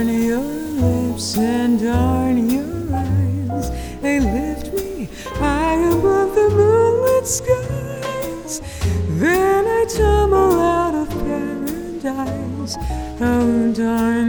darn your lips and darn your eyes. They lift me high above the moonlit skies. Then I tumble out of paradise. Oh, darn